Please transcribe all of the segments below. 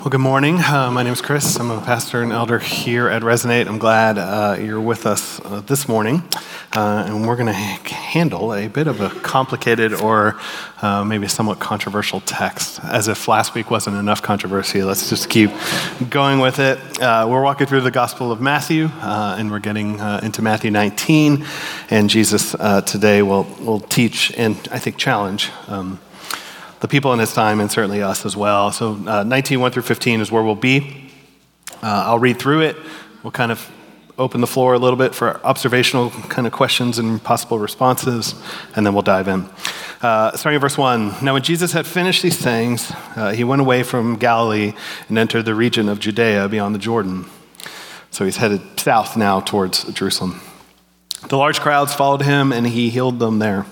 Well, good morning. My name is Chris. I'm a pastor and elder here at Resonate. I'm glad you're with us this morning. And we're going to handle a bit of a complicated or maybe somewhat controversial text. As if last week wasn't enough controversy, let's just keep going with it. We're walking through the Gospel of Matthew, and we're getting into Matthew 19. And Jesus today will teach and I think challenge the people in his time, and certainly us as well. So 19, 1 through 15 is where we'll be. I'll read through it. We'll kind of open the floor a little bit for observational kind of questions and possible responses, and then we'll dive in. Starting at verse 1. Now when Jesus had finished these things, he went away from Galilee and entered the region of Judea beyond the Jordan. So he's headed south now towards Jerusalem. The large crowds followed him, and he healed them there.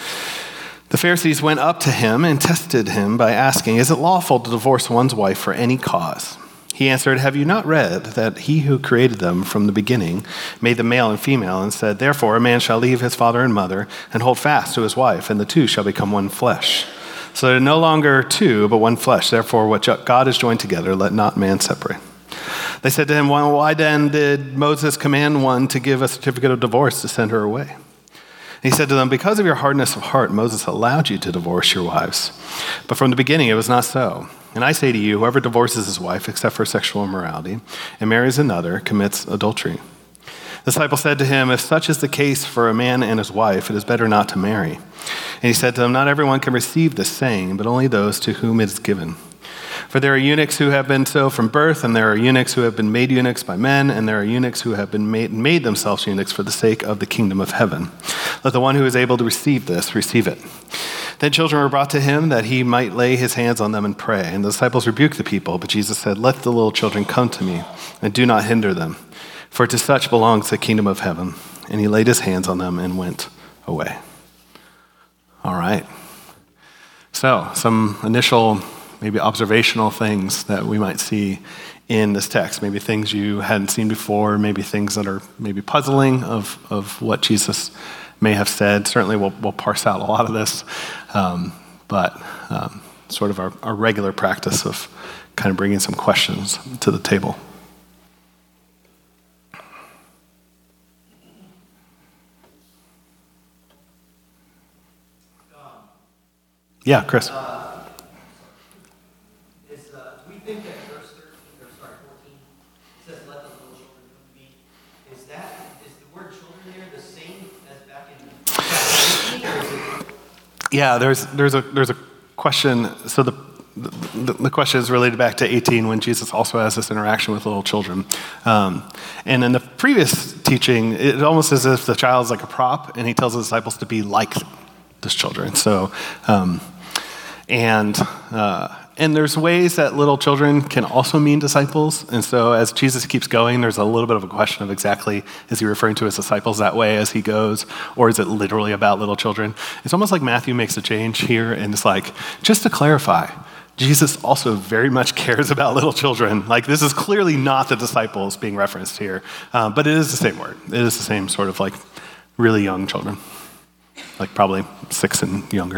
The Pharisees went up to him and tested him by asking, "Is it lawful to divorce one's wife for any cause?" He answered, "Have you not read that he who created them from the beginning made them male and female, and said, 'Therefore a man shall leave his father and mother and hold fast to his wife, and the two shall become one flesh. So they're no longer two, but one flesh. Therefore what God has joined together, let not man separate.'" They said to him, "Well, why then did Moses command one to give a certificate of divorce to send her away?" He said to them, "Because of your hardness of heart, Moses allowed you to divorce your wives. But from the beginning it was not so. And I say to you, whoever divorces his wife except for sexual immorality and marries another commits adultery." The disciple said to him, "If such is the case for a man and his wife, it is better not to marry." And he said to them, "Not everyone can receive this saying, but only those to whom it is given. For there are eunuchs who have been so from birth, and there are eunuchs who have been made eunuchs by men, and there are eunuchs who have been made themselves eunuchs for the sake of the kingdom of heaven. Let the one who is able to receive this receive it." Then children were brought to him that he might lay his hands on them and pray. And the disciples rebuked the people, but Jesus said, "Let the little children come to me, and do not hinder them, for to such belongs the kingdom of heaven." And he laid his hands on them and went away. All right. So, some initial maybe observational things that we might see in this text, maybe things you hadn't seen before, maybe things that are maybe puzzling of what Jesus may have said. Certainly we'll parse out a lot of this, but sort of our regular practice of kind of bringing some questions to the table. Yeah, Chris. Yeah, there's a question. So the question is related back to 18 when Jesus also has this interaction with little children. And in the previous teaching, it's almost as if the child is like a prop, and he tells the disciples to be like those children. So, and there's ways that little children can also mean disciples. And so as Jesus keeps going, there's a little bit of a question of exactly, is he referring to his disciples that way as he goes, or is it literally about little children? It's almost like Matthew makes a change here, and it's like, just to clarify, Jesus also very much cares about little children. Like, this is clearly not the disciples being referenced here, but it is the same word. It is the same sort of like really young children, like probably 6 and younger.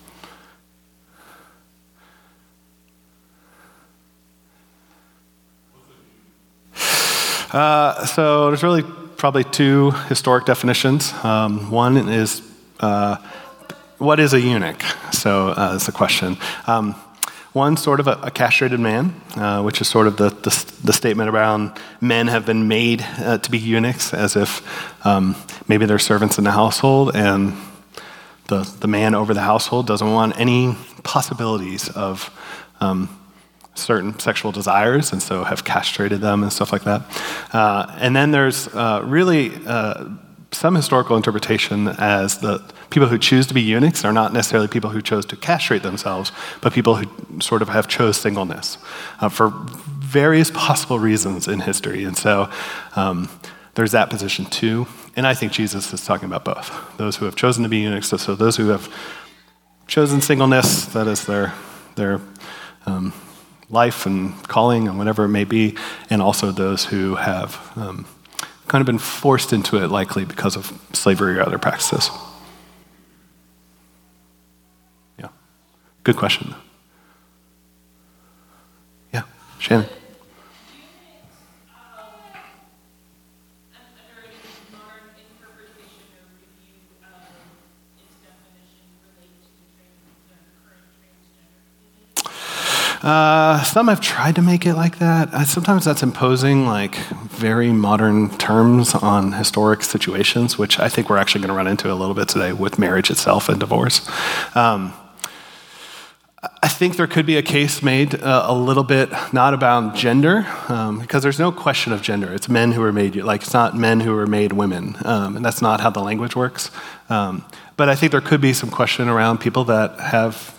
So there's really probably two historic definitions. One is, what is a eunuch? So that's the question. One, sort of a castrated man, which is sort of the statement around men have been made to be eunuchs, as if maybe they're servants in the household, and the man over the household doesn't want any possibilities of certain sexual desires, and so have castrated them and stuff like that. And then there's really some historical interpretation as the people who choose to be eunuchs are not necessarily people who chose to castrate themselves, but people who sort of have chose singleness for various possible reasons in history. And so there's that position too. And I think Jesus is talking about both. Those who have chosen to be eunuchs, so those who have chosen singleness, that is their life and calling and whatever it may be, and also those who have kind of been forced into it, likely because of slavery or other practices. Yeah, good question. Yeah, Shannon. Some have tried to make it like that. Sometimes that's imposing like very modern terms on historic situations, which I think we're actually going to run into a little bit today with marriage itself and divorce. I think there could be a case made a little bit not about gender, because there's no question of gender. It's men who are made, like it's not men who are made women, and that's not how the language works. But I think there could be some question around people that have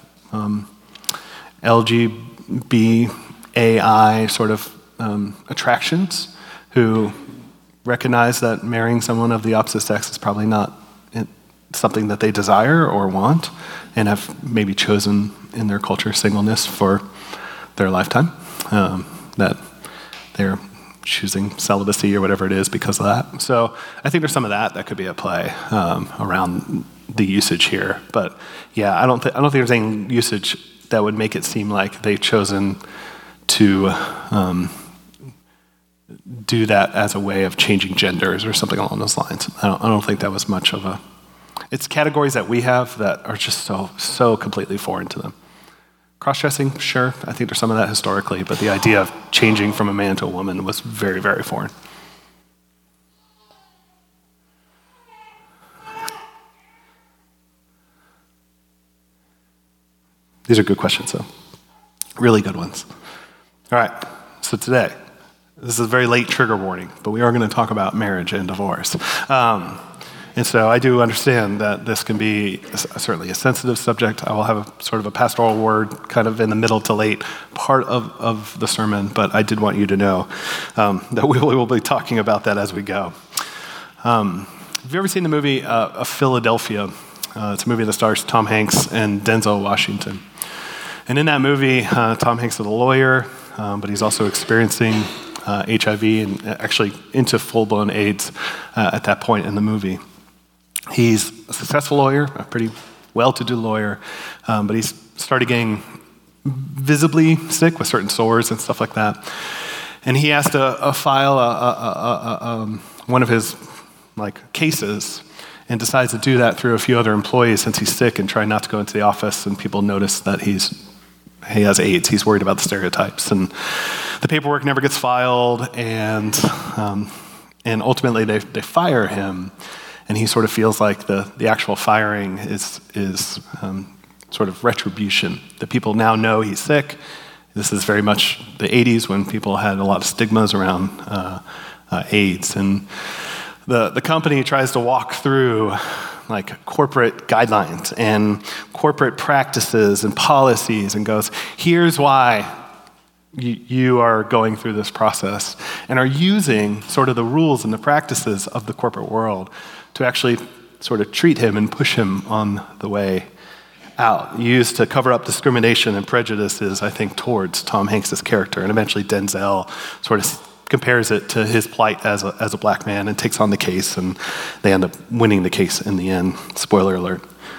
LGBAI sort of attractions, who recognize that marrying someone of the opposite sex is probably not something that they desire or want, and have maybe chosen in their culture singleness for their lifetime, that they're choosing celibacy or whatever it is because of that. So I think there's some of that could be at play around the usage here. But yeah, I don't think there's any usage that would make it seem like they've chosen to do that as a way of changing genders or something along those lines. I don't think that was much of a... It's categories that we have that are just so completely foreign to them. Cross-dressing, sure, I think there's some of that historically, but the idea of changing from a man to a woman was very, very foreign. These are good questions, though. Really good ones. All right, so today, this is a very late trigger warning, but we are going to talk about marriage and divorce. And so I do understand that this can be certainly a sensitive subject. I will have a sort of a pastoral word kind of in the middle to late part of the sermon, but I did want you to know that we will be talking about that as we go. Have you ever seen the movie Philadelphia? It's a movie that stars Tom Hanks and Denzel Washington. And in that movie, Tom Hanks is a lawyer, but he's also experiencing HIV and actually into full-blown AIDS at that point in the movie. He's a successful lawyer, a pretty well-to-do lawyer, but he's started getting visibly sick with certain sores and stuff like that. And he has to file one of his cases, and decides to do that through a few other employees since he's sick, and try not to go into the office and people notice that he has AIDS. He's worried about the stereotypes, and the paperwork never gets filed, and ultimately they fire him. And he sort of feels like the actual firing is sort of retribution. The people now know he's sick. This is very much the 80s when people had a lot of stigmas around AIDS. And the company tries to walk through corporate guidelines and corporate practices and policies and goes, here's why you are going through this process, and are using sort of the rules and the practices of the corporate world to actually sort of treat him and push him on the way out. Used to cover up discrimination and prejudices, I think, towards Tom Hanks' character. And eventually Denzel sort of compares it to his plight as a black man and takes on the case, and they end up winning the case in the end. Spoiler alert.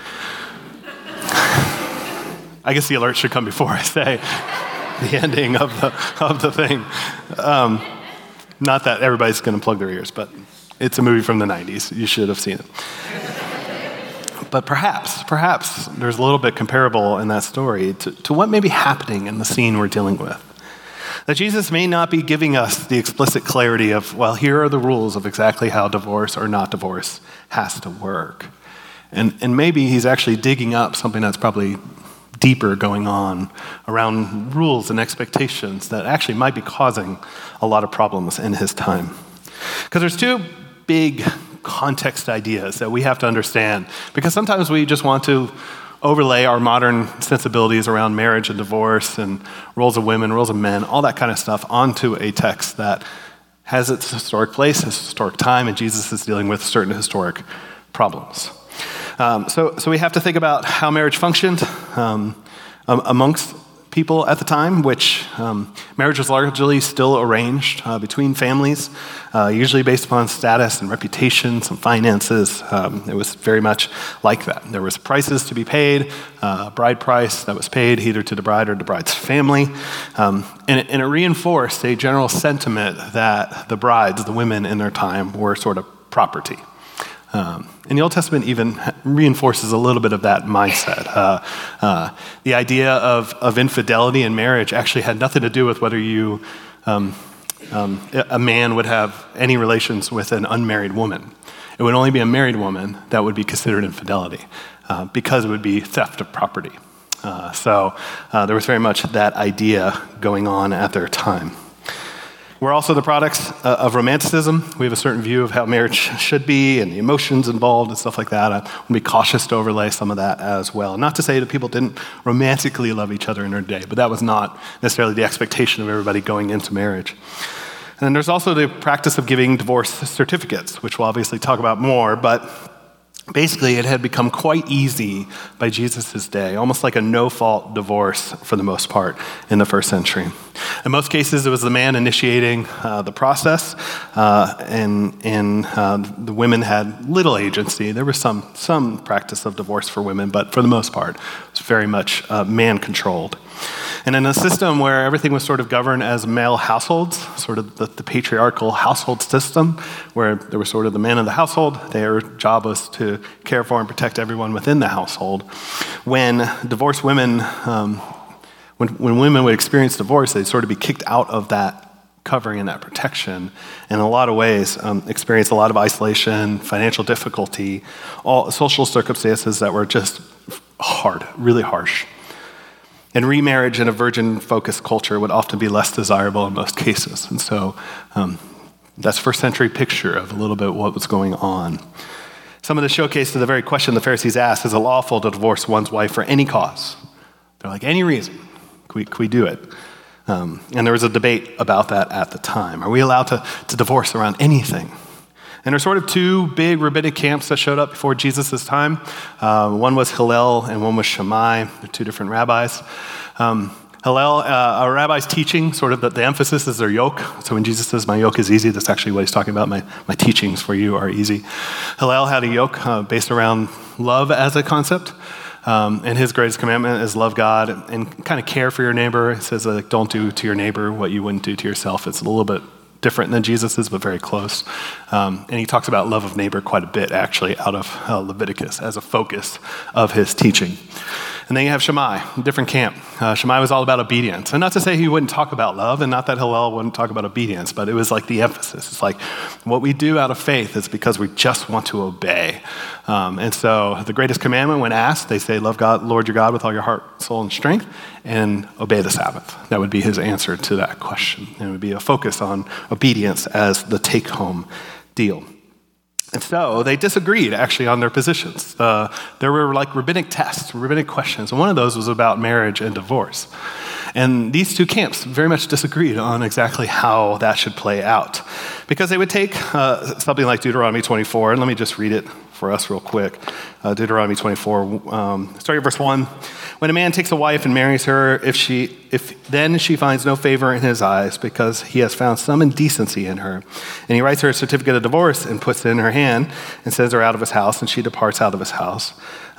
I guess the alert should come before I say the ending of the thing. Not that everybody's going to plug their ears, but it's a movie from the 90s. You should have seen it. But perhaps there's a little bit comparable in that story to what may be happening in the scene we're dealing with. That Jesus may not be giving us the explicit clarity of, well, here are the rules of exactly how divorce or not divorce has to work. And maybe he's actually digging up something that's probably deeper going on around rules and expectations that actually might be causing a lot of problems in his time. Because there's two big context ideas that we have to understand, because sometimes we just want to overlay our modern sensibilities around marriage and divorce and roles of women, roles of men, all that kind of stuff onto a text that has its historic place, its historic time, and Jesus is dealing with certain historic problems. So we have to think about how marriage functioned amongst people at the time, which marriage was largely still arranged between families, usually based upon status and reputation, some finances. It was very much like that. There was prices to be paid, a bride price that was paid either to the bride or the bride's family. And it reinforced a general sentiment that the brides, the women in their time, were sort of property. And the Old Testament even reinforces a little bit of that mindset. The idea of infidelity in marriage actually had nothing to do with whether a man would have any relations with an unmarried woman. It would only be a married woman that would be considered infidelity because it would be theft of property. So there was very much that idea going on at their time. We're also the products of romanticism. We have a certain view of how marriage should be and the emotions involved and stuff like that. I want to be cautious to overlay some of that as well. Not to say that people didn't romantically love each other in their day, but that was not necessarily the expectation of everybody going into marriage. And then there's also the practice of giving divorce certificates, which we'll obviously talk about more, but basically, it had become quite easy by Jesus' day, almost like a no-fault divorce for the most part in the first century. In most cases, it was the man initiating the process, and the women had little agency. There was some practice of divorce for women, but for the most part, it was very much man-controlled. And in a system where everything was sort of governed as male households, sort of the patriarchal household system, where there was sort of the man of the household, their job was to care for and protect everyone within the household. When divorced women, when women would experience divorce, they'd sort of be kicked out of that covering and that protection, and in a lot of ways experience a lot of isolation, financial difficulty, all social circumstances that were just hard, really harsh. And remarriage in a virgin-focused culture would often be less desirable in most cases. And so that's first century picture of a little bit what was going on. Some of the showcase to the very question the Pharisees asked, is it lawful to divorce one's wife for any cause? They're like, any reason, can we do it? And there was a debate about that at the time. Are we allowed to divorce around anything? And there's sort of two big rabbinic camps that showed up before Jesus' time. One was Hillel and one was Shammai. They're two different rabbis. Hillel, a rabbi's teaching, sort of the emphasis is their yoke. So when Jesus says, my yoke is easy, that's actually what he's talking about. My teachings for you are easy. Hillel had a yoke based around love as a concept. And his greatest commandment is love God and kind of care for your neighbor. He says, don't do to your neighbor what you wouldn't do to yourself. It's a little bit different than Jesus's, but very close. And he talks about love of neighbor quite a bit, actually, out of Leviticus as a focus of his teaching. And then you have Shammai, a different camp. Shammai was all about obedience. And not to say he wouldn't talk about love, and not that Hillel wouldn't talk about obedience, but it was like the emphasis. It's like what we do out of faith is because we just want to obey. And so the greatest commandment, when asked, they say, love God, Lord your God with all your heart, soul, and strength, and obey the Sabbath. That would be his answer to that question. And it would be a focus on obedience as the take-home deal. And so they disagreed, actually, on their positions. There were like rabbinic tests, rabbinic questions, and one of those was about marriage and divorce. And these two camps very much disagreed on exactly how that should play out. Because they would take something like Deuteronomy 24, and let me just read it for us real quick. Deuteronomy 24, starting at verse 1. When a man takes a wife and marries her, if then she finds no favor in his eyes because he has found some indecency in her, and he writes her a certificate of divorce and puts it in her hand and sends her out of his house, and she departs out of his house.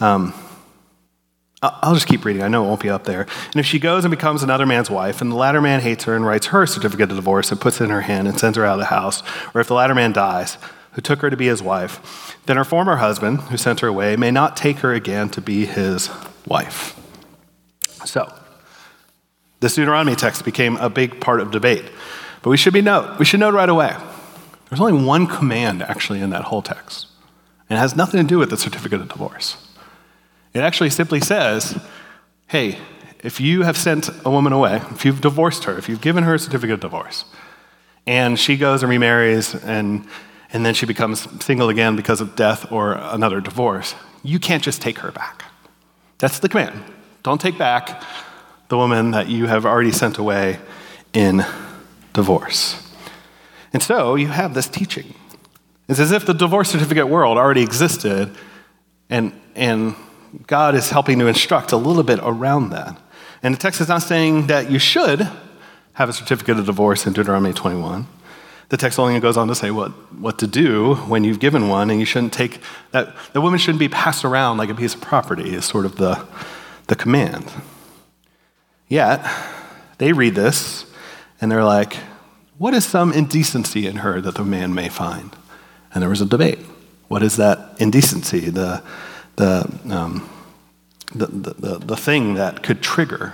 I'll just keep reading. I know it won't be up there. And if she goes and becomes another man's wife, and the latter man hates her and writes her a certificate of divorce and puts it in her hand and sends her out of the house, or if the latter man dies, who took her to be his wife, then her former husband, who sent her away, may not take her again to be his wife. So, this Deuteronomy text became a big part of debate. But we should note right away, there's only one command actually in that whole text. And it has nothing to do with the certificate of divorce. It actually simply says, hey, if you have sent a woman away, if you've divorced her, if you've given her a certificate of divorce, and she goes and remarries and then she becomes single again because of death or another divorce, you can't just take her back. That's the command. Don't take back the woman that you have already sent away in divorce. And so you have this teaching. It's as if the divorce certificate world already existed, and God is helping to instruct a little bit around that. And the text is not saying that you should have a certificate of divorce in Deuteronomy 21. The text only goes on to say what to do when you've given one, and you shouldn't take that. The woman shouldn't be passed around like a piece of property is sort of the command. Yet, they read this, and they're like, what is some indecency in her that the man may find? And there was a debate. What is that indecency, the thing that could trigger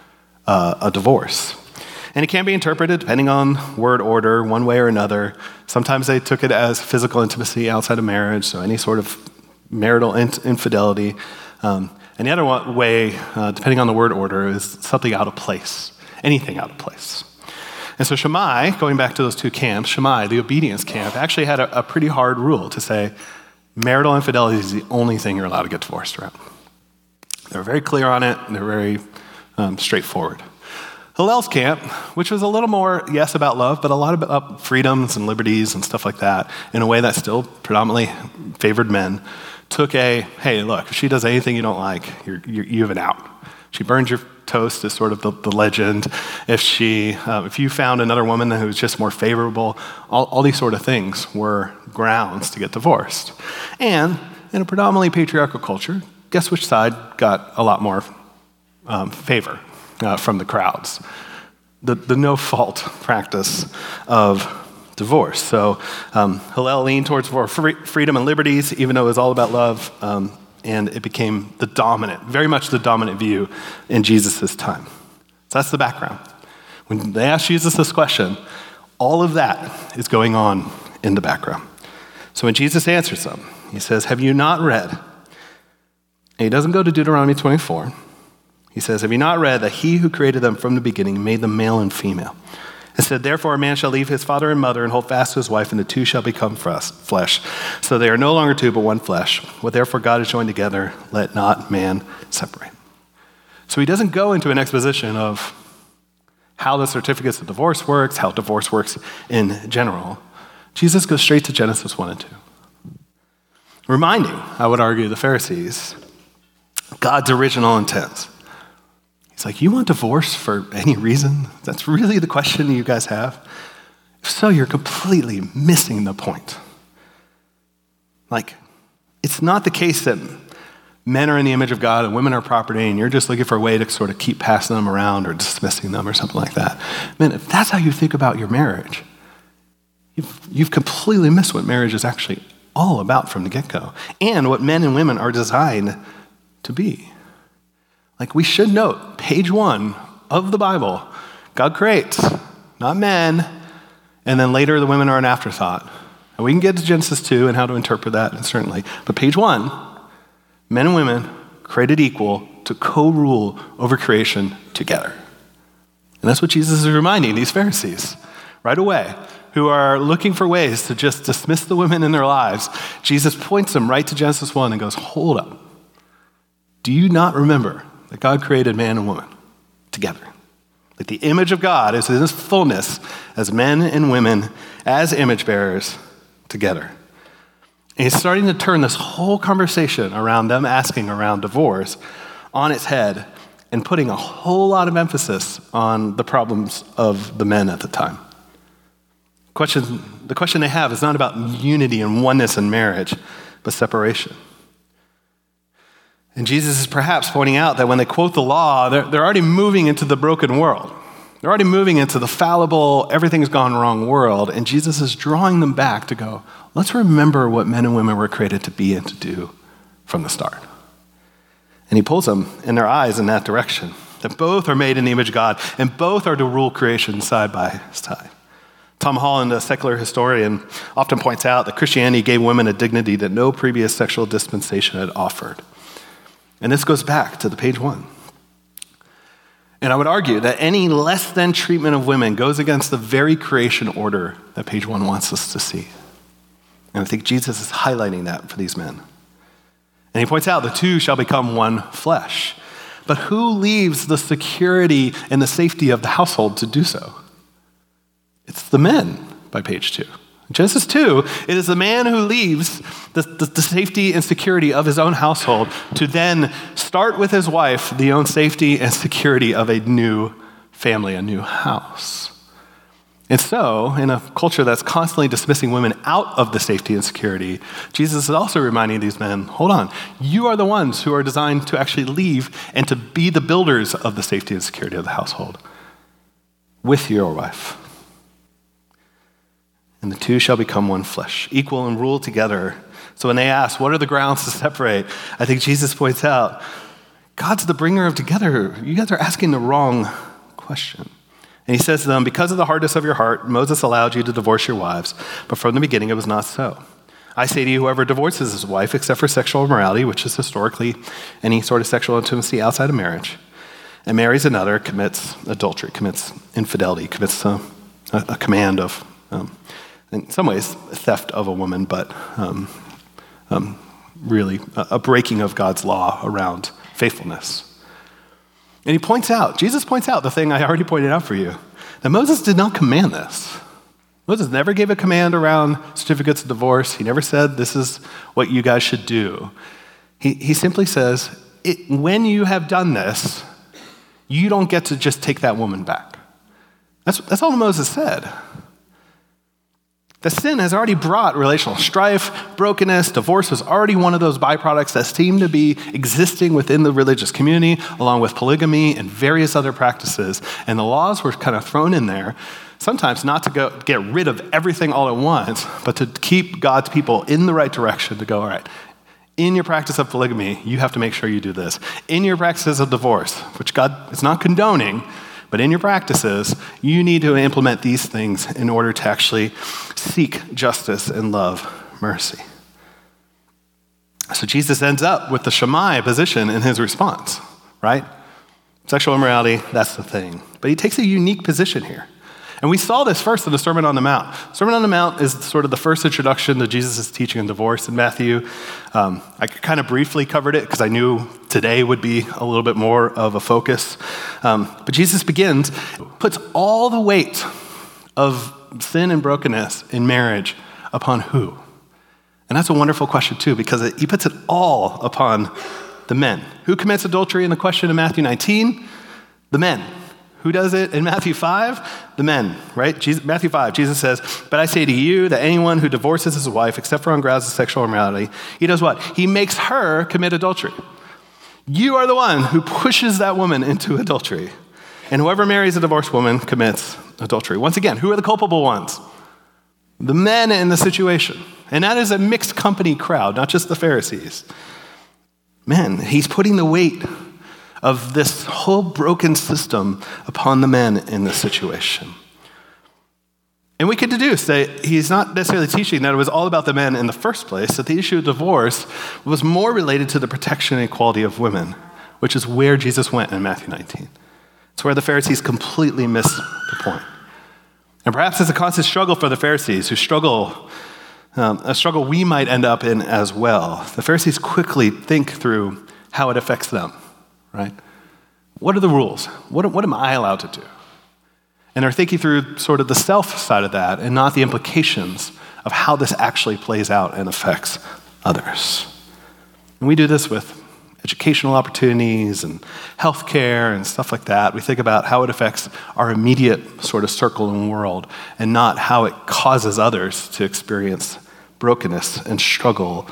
a divorce? And it can be interpreted depending on word order, one way or another. Sometimes they took it as physical intimacy outside of marriage, so any sort of marital infidelity. And the other way, depending on the word order, is something out of place, anything out of place. And so Shammai, going back to those two camps, Shammai, the obedience camp, actually had a pretty hard rule to say marital infidelity is the only thing you're allowed to get divorced around. They were very clear on it, and they're very straightforward. Hillel's camp, which was a little more, yes, about love, but a lot about freedoms and liberties and stuff like that, in a way that still predominantly favored men, took hey, look, if she does anything you don't like, you have an out. She burns your toast is sort of the legend. If you found another woman who was just more favorable, all these sort of things were grounds to get divorced. And in a predominantly patriarchal culture, guess which side got a lot more favor from the crowds? The no-fault practice of divorce. So Hillel leaned towards more freedom and liberties, even though it was all about love, and it became very much the dominant view in Jesus' time. So that's the background. When they asked Jesus this question, all of that is going on in the background. So when Jesus answers them, he says, have you not read? And he doesn't go to Deuteronomy 24. He says, have you not read that he who created them from the beginning made them male and female? And said, therefore a man shall leave his father and mother and hold fast to his wife, and the two shall become flesh. So they are no longer two, but one flesh. What therefore God has joined together, let not man separate. So he doesn't go into an exposition of how the certificates of divorce works, how divorce works in general. Jesus goes straight to Genesis 1 and 2. Reminding, I would argue, the Pharisees, God's original intent. He's like, you want divorce for any reason? That's really the question you guys have? If so, you're completely missing the point. Like, it's not the case that men are in the image of God and women are property and you're just looking for a way to sort of keep passing them around or dismissing them or something like that. Man, if that's how you think about your marriage, you've completely missed what marriage is actually all about from the get-go and what men and women are designed to be. Like, we should note, page 1 of the Bible, God creates, not men, and then later the women are an afterthought. And we can get to Genesis 2 and how to interpret that, and certainly. But page 1, men and women created equal to co-rule over creation together. And that's what Jesus is reminding these Pharisees right away, who are looking for ways to just dismiss the women in their lives. Jesus points them right to Genesis 1 and goes, hold up. Do you not remember that God created man and woman together? Like, the image of God is in its fullness as men and women, as image bearers together. And he's starting to turn this whole conversation around them asking around divorce on its head and putting a whole lot of emphasis on the problems of the men at the time. The question they have is not about unity and oneness in marriage, but separation. And Jesus is perhaps pointing out that when they quote the law, they're already moving into the broken world. They're already moving into the fallible, everything's gone wrong world. And Jesus is drawing them back to go, let's remember what men and women were created to be and to do from the start. And he pulls them in their eyes in that direction, that both are made in the image of God and both are to rule creation side by side. Tom Holland, a secular historian, often points out that Christianity gave women a dignity that no previous sexual dispensation had offered. And this goes back to the page 1. And I would argue that any less than treatment of women goes against the very creation order that page 1 wants us to see. And I think Jesus is highlighting that for these men. And he points out the two shall become one flesh. But who leaves the security and the safety of the household to do so? It's the men by page 2. Genesis 2, it is the man who leaves the safety and security of his own household to then start with his wife the own safety and security of a new family, a new house. And so, in a culture that's constantly dismissing women out of the safety and security, Jesus is also reminding these men, hold on, you are the ones who are designed to actually leave and to be the builders of the safety and security of the household with your wife. And the two shall become one flesh, equal and rule together. So when they ask, what are the grounds to separate? I think Jesus points out, God's the bringer of together. You guys are asking the wrong question. And he says to them, because of the hardness of your heart, Moses allowed you to divorce your wives, but from the beginning it was not so. I say to you, whoever divorces his wife, except for sexual immorality, which is historically any sort of sexual intimacy outside of marriage, and marries another, commits adultery, commits infidelity, commits a command of, in some ways, theft of a woman, but really a breaking of God's law around faithfulness. And Jesus points out the thing I already pointed out for you, that Moses did not command this. Moses never gave a command around certificates of divorce. He never said, this is what you guys should do. He simply says, when you have done this, you don't get to just take that woman back. That's all Moses said. The sin has already brought relational strife, brokenness. Divorce was already one of those byproducts that seem to be existing within the religious community, along with polygamy and various other practices. And the laws were kind of thrown in there, sometimes not to get rid of everything all at once, but to keep God's people in the right direction, to go, all right, in your practice of polygamy, you have to make sure you do this. In your practices of divorce, which God is not condoning, but in your practices, you need to implement these things in order to actually seek justice and love mercy. So Jesus ends up with the Shammai position in his response, right? Sexual immorality, that's the thing. But he takes a unique position here. And we saw this first in the Sermon on the Mount. Sermon on the Mount is sort of the first introduction to Jesus' teaching on divorce in Matthew. I kind of briefly covered it because I knew today would be a little bit more of a focus. But Jesus puts all the weight of sin and brokenness in marriage upon who? And that's a wonderful question too, because he puts it all upon the men. Who commits adultery in the question in Matthew 19? The men. Who does it in Matthew 5? The men, right? Matthew 5, Jesus says, but I say to you that anyone who divorces his wife, except for on grounds of sexual immorality, he does what? He makes her commit adultery. You are the one who pushes that woman into adultery. And whoever marries a divorced woman commits adultery. Once again, who are the culpable ones? The men in the situation. And that is a mixed company crowd, not just the Pharisees. Men, he's putting the weight of this whole broken system upon the men in this situation. And we could deduce that he's not necessarily teaching that it was all about the men in the first place, that the issue of divorce was more related to the protection and equality of women, which is where Jesus went in Matthew 19. It's where the Pharisees completely miss the point. And perhaps it's a constant struggle for the Pharisees who struggle, a struggle we might end up in as well. The Pharisees quickly think through how it affects them. Right? What are the rules? What am I allowed to do? And they're thinking through sort of the self side of that and not the implications of how this actually plays out and affects others. And we do this with educational opportunities and healthcare and stuff like that. We think about how it affects our immediate sort of circle and world and not how it causes others to experience brokenness and struggle.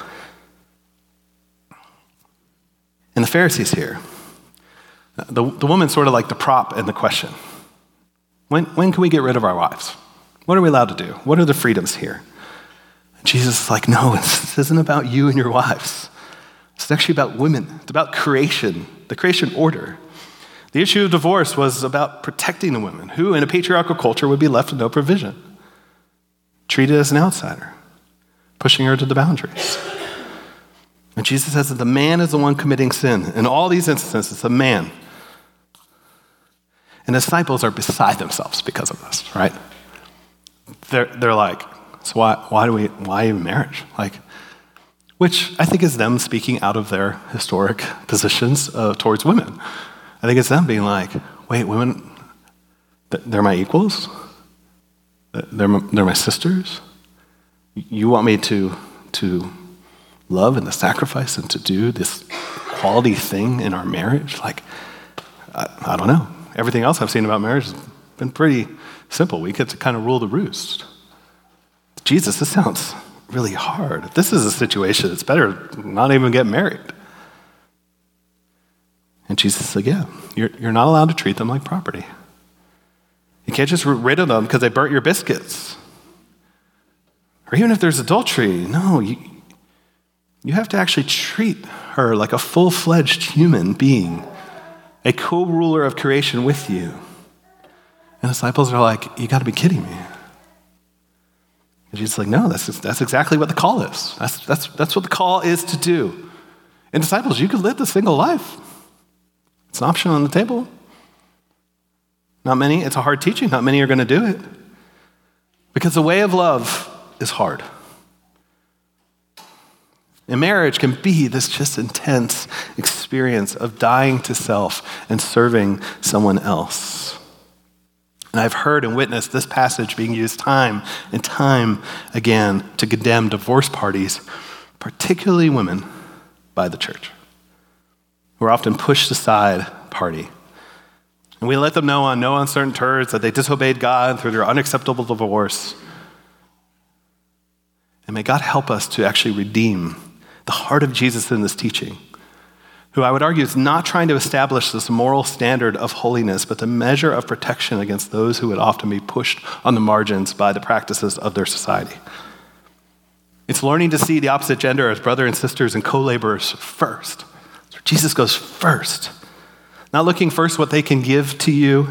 And the Pharisees here, the woman's sort of like the prop in the question. When can we get rid of our wives? What are we allowed to do? What are the freedoms here? And Jesus is like, no, this isn't about you and your wives. It's actually about women. It's about creation, the creation order. The issue of divorce was about protecting the women, who in a patriarchal culture would be left with no provision, treated as an outsider, pushing her to the boundaries. And Jesus says that the man is the one committing sin. In all these instances, it's a man. And the disciples are beside themselves because of this, right? They're like, so why even marriage? Like, which I think is them speaking out of their historic positions towards women. I think it's them being like, wait, women, they're my equals? They're my sisters? You want me to love and to sacrifice and to do this quality thing in our marriage? Like, I don't know. Everything else I've seen about marriage has been pretty simple. We get to kind of rule the roost. Jesus, this sounds really hard. If this is a situation, it's better not even get married. And Jesus said, yeah, you're not allowed to treat them like property. You can't just get rid of them because they burnt your biscuits. Or even if there's adultery, no, you have to actually treat her like a full-fledged human being, a co-ruler of creation with you. And the disciples are like, you got to be kidding me. And Jesus is like, no, that's exactly what the call is. That's what the call is to do. And disciples, you could live the single life. It's an option on the table. Not many, it's a hard teaching. Not many are going to do it. Because the way of love is hard. And marriage can be this just intense experience of dying to self and serving someone else. And I've heard and witnessed this passage being used time and time again to condemn divorce parties, particularly women, by the church, who are often pushed aside party. And we let them know on no uncertain terms that they disobeyed God through their unacceptable divorce. And may God help us to actually redeem the heart of Jesus in this teaching, who I would argue is not trying to establish this moral standard of holiness, but the measure of protection against those who would often be pushed on the margins by the practices of their society. It's learning to see the opposite gender as brother and sisters and co-laborers first. So Jesus goes first. Not looking first what they can give to you.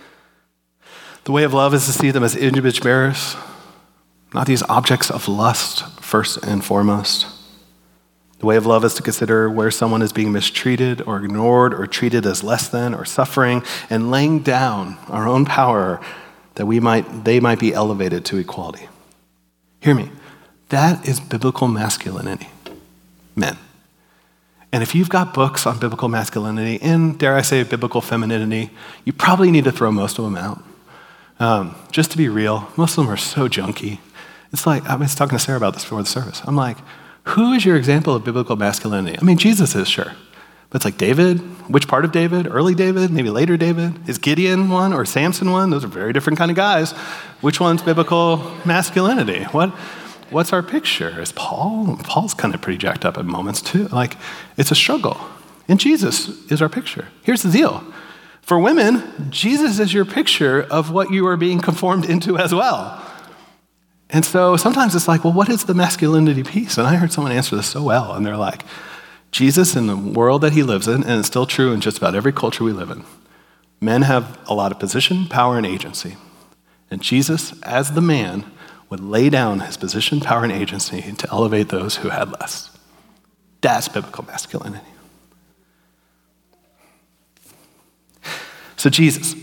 The way of love is to see them as image bearers, not these objects of lust first and foremost. The way of love is to consider where someone is being mistreated or ignored or treated as less than or suffering, and laying down our own power that they might be elevated to equality. Hear me. That is biblical masculinity. Men. And if you've got books on biblical masculinity and, dare I say, biblical femininity, you probably need to throw most of them out. Just to be real, most of them are so junky. It's like, I was talking to Sarah about this before the service. I'm like, who is your example of biblical masculinity? I mean, Jesus is, sure. But it's like David, which part of David? Early David, maybe later David? Is Gideon one or Samson one? Those are very different kind of guys. Which one's biblical masculinity? What's our picture? Is Paul? Paul's kind of pretty jacked up at moments too. Like, it's a struggle. And Jesus is our picture. Here's the deal. For women, Jesus is your picture of what you are being conformed into as well. And so sometimes it's like, well, what is the masculinity piece? And I heard someone answer this so well. And they're like, Jesus in the world that he lives in, and it's still true in just about every culture we live in, men have a lot of position, power, and agency. And Jesus, as the man, would lay down his position, power, and agency to elevate those who had less. That's biblical masculinity. So Jesus,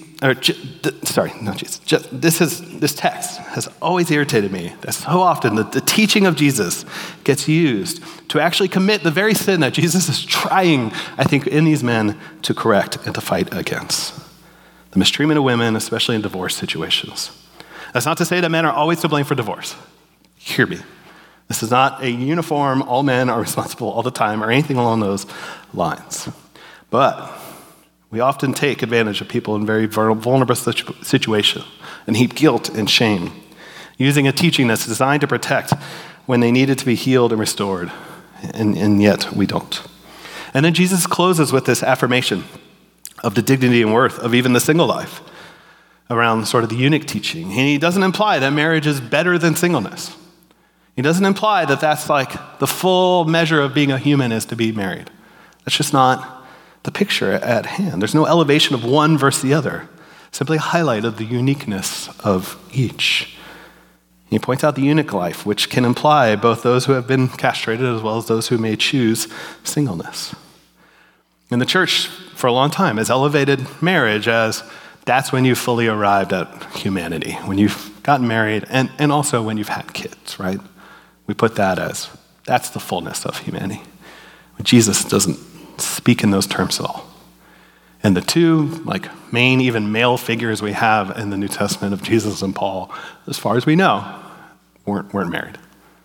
this text has always irritated me. That so often the teaching of Jesus gets used to actually commit the very sin that Jesus is trying, I think, in these men to correct and to fight against. The mistreatment of women, especially in divorce situations. That's not to say that men are always to blame for divorce. Hear me. This is not a uniform, all men are responsible all the time, or anything along those lines. But we often take advantage of people in very vulnerable situations and heap guilt and shame, using a teaching that's designed to protect when they needed to be healed and restored, and yet we don't. And then Jesus closes with this affirmation of the dignity and worth of even the single life around sort of the eunuch teaching. And he doesn't imply that marriage is better than singleness. He doesn't imply that that's like the full measure of being a human is to be married. That's just not the picture at hand. There's no elevation of one versus the other, simply a highlight of the uniqueness of each. He points out the eunuch life, which can imply both those who have been castrated as well as those who may choose singleness. And the church, for a long time, has elevated marriage as that's when you've fully arrived at humanity, when you've gotten married, and also when you've had kids, right? We put that as, that's the fullness of humanity. But Jesus doesn't speak in those terms at all. And the two main, even male figures we have in the New Testament of Jesus and Paul, as far as we know, weren't married.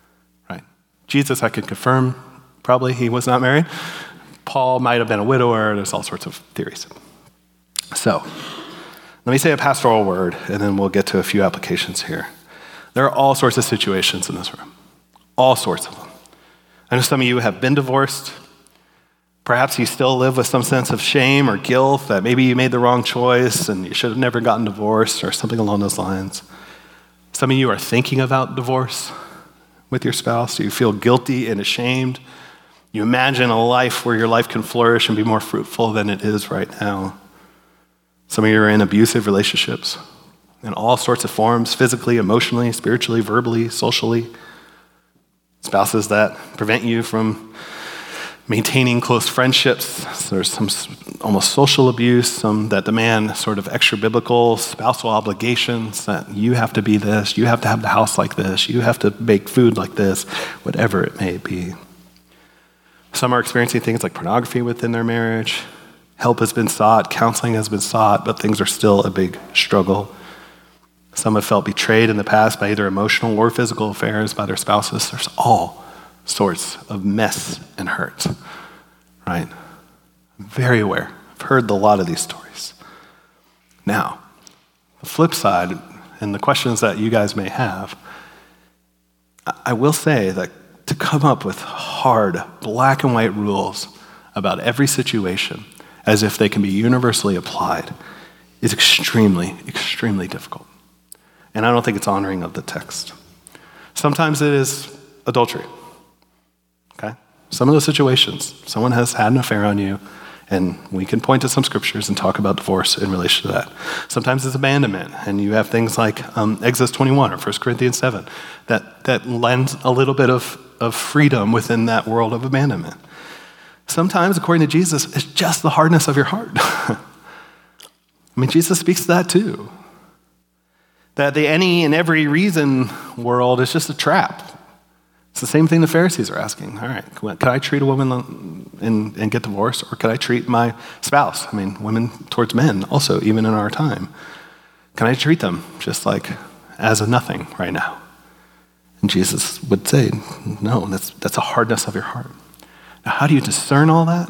Jesus, I can confirm, probably he was not married. Paul might have been a widower. There's all sorts of theories. So, let me say a pastoral word, and then we'll get to a few applications here. There are all sorts of situations in this room. All sorts of them. I know some of you have been divorced. Perhaps you still live with some sense of shame or guilt that maybe you made the wrong choice and you should have never gotten divorced or something along those lines. Some of you are thinking about divorce with your spouse. You feel guilty and ashamed. You imagine a life where your life can flourish and be more fruitful than it is right now. Some of you are in abusive relationships in all sorts of forms, physically, emotionally, spiritually, verbally, socially. Spouses that prevent you from maintaining close friendships. So there's some almost social abuse, some that demand sort of extra biblical spousal obligations that you have to be this, you have to have the house like this, you have to bake food like this, whatever it may be. Some are experiencing things like pornography within their marriage. Help has been sought, counseling has been sought, but things are still a big struggle. Some have felt betrayed in the past by either emotional or physical affairs by their spouses. There's all sorts of mess and hurt, right? I'm very aware. I've heard a lot of these stories. Now, the flip side, and the questions that you guys may have, I will say that to come up with hard, black and white rules about every situation as if they can be universally applied is extremely, extremely difficult. And I don't think it's honoring of the text. Sometimes it is adultery, okay? Some of those situations, someone has had an affair on you, and we can point to some scriptures and talk about divorce in relation to that. Sometimes it's abandonment, and you have things like Exodus 21 or 1 Corinthians 7 that lends a little bit of freedom within that world of abandonment. Sometimes, according to Jesus, it's just the hardness of your heart. I mean, Jesus speaks to that too. That the any and every reason world is just a trap. It's the same thing the Pharisees are asking. All right, can I treat a woman and get divorced, or can I treat my spouse? I mean, women towards men also, even in our time. Can I treat them just like as a nothing right now? And Jesus would say, no, that's a hardness of your heart. Now, how do you discern all that?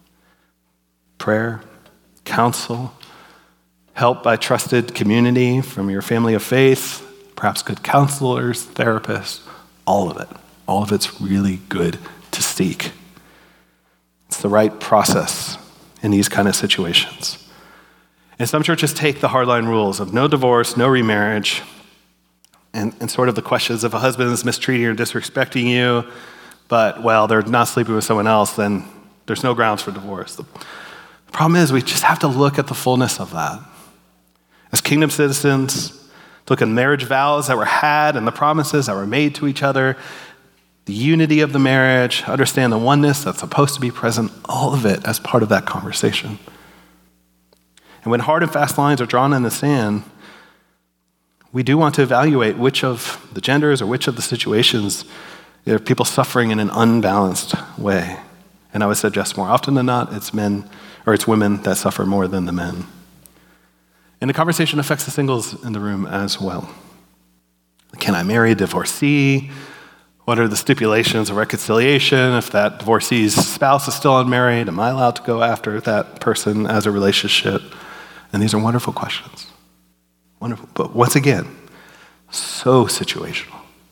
Prayer, counsel, help by trusted community from your family of faith, perhaps good counselors, therapists, all of it. All of it's really good to seek. It's the right process in these kind of situations. And some churches take the hardline rules of no divorce, no remarriage, and sort of the questions if a husband is mistreating or disrespecting you, but, well, they're not sleeping with someone else, then there's no grounds for divorce. The problem is we just have to look at the fullness of that. As kingdom citizens, look at marriage vows that were had and the promises that were made to each other, the unity of the marriage, understand the oneness that's supposed to be present, all of it as part of that conversation. And when hard and fast lines are drawn in the sand, we do want to evaluate which of the genders or which of the situations there are people suffering in an unbalanced way. And I would suggest more often than not, it's men or it's women that suffer more than the men. And the conversation affects the singles in the room as well. Can I marry a divorcee? What are the stipulations of reconciliation? If that divorcee's spouse is still unmarried, am I allowed to go after that person as a relationship? And these are wonderful questions. Wonderful. But once again, so situational.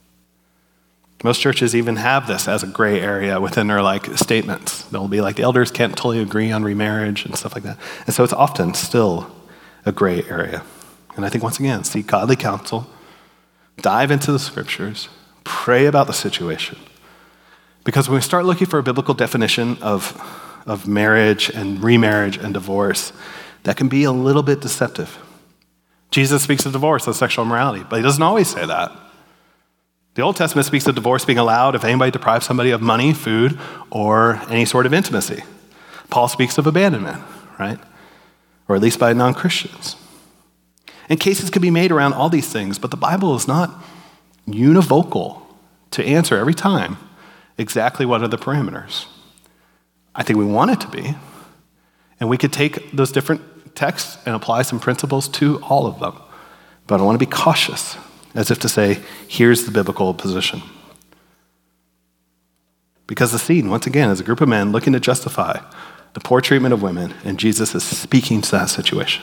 Most churches even have this as a gray area within their statements. They'll be like, the elders can't totally agree on remarriage and stuff like that. And so it's often still a gray area. And I think once again, seek godly counsel, dive into the scriptures, pray about the situation. Because when we start looking for a biblical definition of marriage and remarriage and divorce, that can be a little bit deceptive. Jesus speaks of divorce as sexual immorality, but he doesn't always say that. The Old Testament speaks of divorce being allowed if anybody deprives somebody of money, food, or any sort of intimacy. Paul speaks of abandonment, right? Or at least by non-Christians. And cases can be made around all these things, but the Bible is not univocal to answer every time exactly what are the parameters. I think we want it to be, and we could take those different texts and apply some principles to all of them. But I want to be cautious, as if to say, here's the biblical position. Because the scene, once again, is a group of men looking to justify the poor treatment of women, and Jesus is speaking to that situation.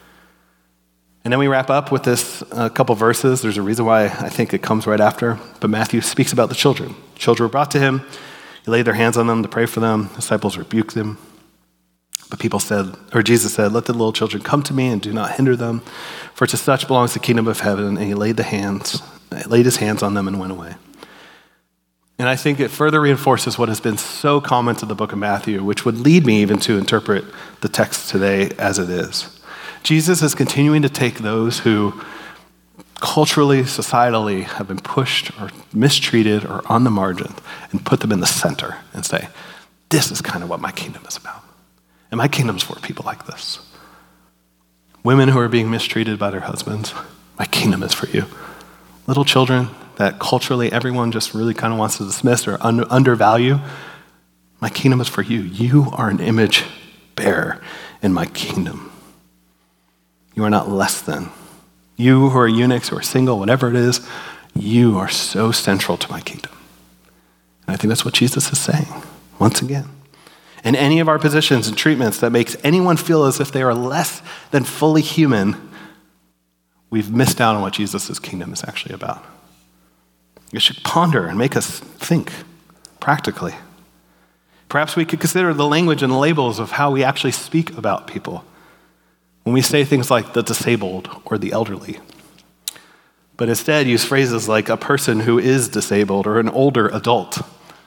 And then we wrap up with this couple verses. There's a reason why I think it comes right after, but Matthew speaks about the children. Children were brought to him. He laid their hands on them to pray for them. The disciples rebuked them. But Jesus said, "Let the little children come to me and do not hinder them, for to such belongs the kingdom of heaven." And he laid his hands on them and went away. And I think it further reinforces what has been so common to the book of Matthew, which would lead me even to interpret the text today as it is. Jesus is continuing to take those who culturally, societally have been pushed or mistreated or on the margin and put them in the center and say, this is kind of what my kingdom is about. And my kingdom's for people like this. Women who are being mistreated by their husbands, my kingdom is for you. Little children that culturally everyone just really kind of wants to dismiss or undervalue, my kingdom is for you. You are an image bearer in my kingdom. You are not less than. You who are eunuchs, who are single, whatever it is, you are so central to my kingdom. And I think that's what Jesus is saying, once again. In any of our positions and treatments that makes anyone feel as if they are less than fully human, we've missed out on what Jesus' kingdom is actually about. It should ponder and make us think practically. Perhaps we could consider the language and the labels of how we actually speak about people when we say things like the disabled or the elderly, but instead use phrases like a person who is disabled or an older adult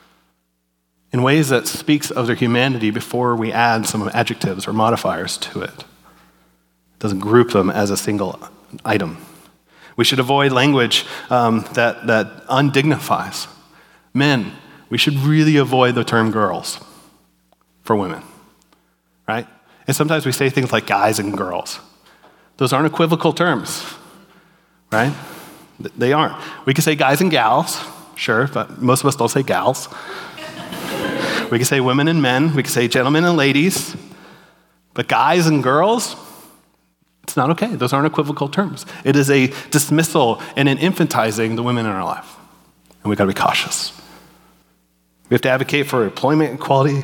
in ways that speaks of their humanity before we add some adjectives or modifiers to it. It doesn't group them as a single item. We should avoid language that undignifies. Men, we should really avoid the term girls for women, right? And sometimes we say things like guys and girls. Those aren't equivocal terms, right? They aren't. We can say guys and gals, sure, but most of us don't say gals. We can say women and men. We can say gentlemen and ladies. But guys and girls, it's not okay. Those aren't equivocal terms. It is a dismissal and an infantizing the women in our life. And we've got to be cautious. We have to advocate for employment equality.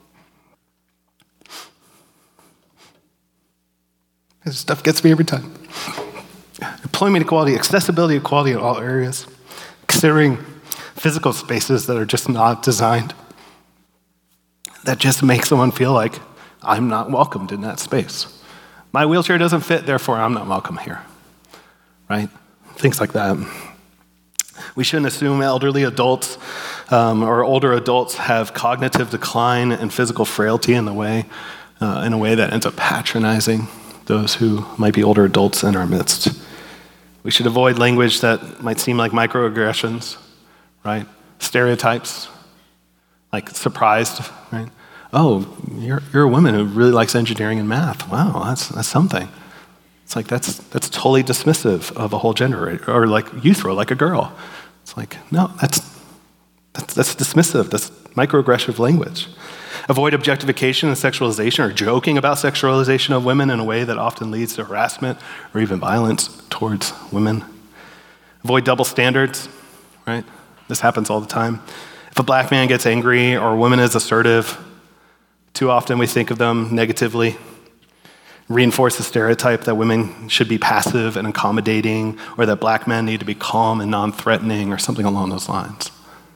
This stuff gets me every time. Employment equality, accessibility equality in all areas. Considering physical spaces that are just not designed. That just makes someone feel like I'm not welcomed in that space. My wheelchair doesn't fit, therefore I'm not welcome here, right? Things like that. We shouldn't assume elderly adults or older adults have cognitive decline and physical frailty in a way that ends up patronizing those who might be older adults in our midst. We should avoid language that might seem like microaggressions, right? Stereotypes, like surprised, right? Oh, you're a woman who really likes engineering and math. Wow, that's something. It's like that's totally dismissive of a whole gender, or like you throw like a girl. It's like, no, that's dismissive. That's microaggressive language. Avoid objectification and sexualization, or joking about sexualization of women in a way that often leads to harassment or even violence towards women. Avoid double standards, right? This happens all the time. If a black man gets angry or a woman is assertive, too often we think of them negatively. Reinforce the stereotype that women should be passive and accommodating, or that black men need to be calm and non-threatening, or something along those lines.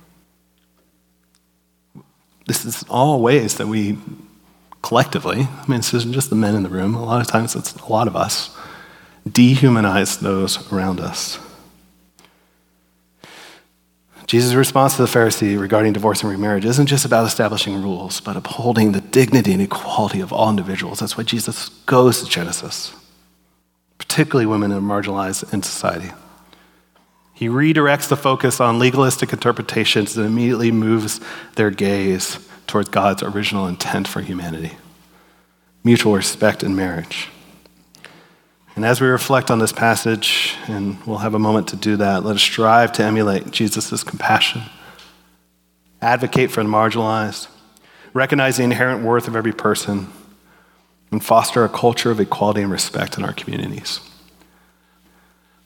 This is all ways that we collectively, I mean, this isn't just the men in the room, a lot of times it's a lot of us, dehumanize those around us. Jesus' response to the Pharisee regarding divorce and remarriage isn't just about establishing rules, but upholding the dignity and equality of all individuals. That's why Jesus goes to Genesis, particularly women who are marginalized in society. He redirects the focus on legalistic interpretations and immediately moves their gaze towards God's original intent for humanity, mutual respect in marriage. And as we reflect on this passage, and we'll have a moment to do that, let us strive to emulate Jesus' compassion, advocate for the marginalized, recognize the inherent worth of every person, and foster a culture of equality and respect in our communities.